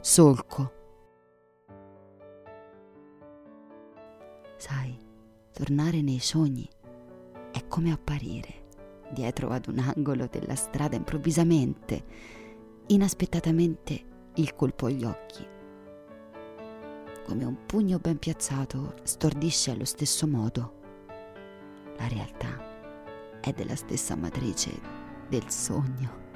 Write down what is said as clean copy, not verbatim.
solco. Sai, tornare nei sogni è come apparire dietro ad un angolo della strada improvvisamente, inaspettatamente il colpo agli occhi. Come un pugno ben piazzato stordisce allo stesso modo. La realtà è della stessa matrice del sogno.